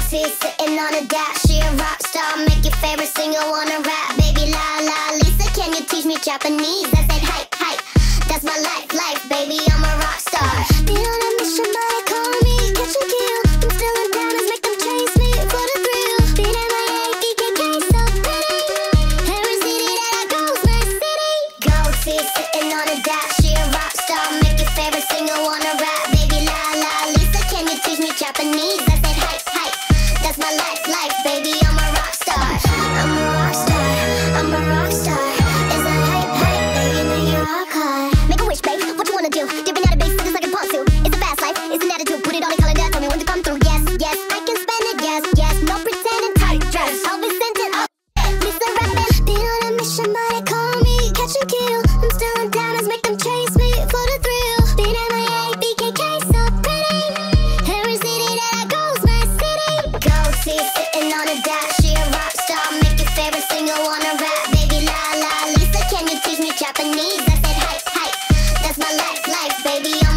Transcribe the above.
Goatee sitting on a dash. She a rock star, make your favorite singer wanna rap. Baby la la Lisa, can you teach me Japanese? I said hype, hype, that's my life, baby, I'm a rock star. Been on a mission, but they call me catch and kill. I'm still in diamonds, make them chase me for the thrill. Been MIA, BKK, so pretty. Every city that I go's my city. Goatee sitting on a dash. She a rock star, make your favorite singer wanna rap. Baby la la Lisa, can you teach me Japanese? I said hype, hype, that's my life, baby, I'm a rock star. I'm a rock star, I'm a rock star. Is that hype, hype, baby, now you're rock hard. Make a wish, babe, what you wanna do? Dipping out of base, just like a pump to. It's a fast life, it's an attitude. Put it on a calendar, tell me when to come through. Yes, yes, I can spend it, yes, yes. No pretending, tight dress. I'll be sent it up. Listen, rapping. Been on a mission, but they call me catch and kill. I'm still in diamonds, make them chase me for the thrill. Been MIA, BKK, so pretty. Every city that I go's my city. Goatee sitting on a dash. She a rock star, make your favorite singer wanna rap. Baby la la Lisa, can you teach me Japanese? I said hype, hype, that's my life, baby, I'm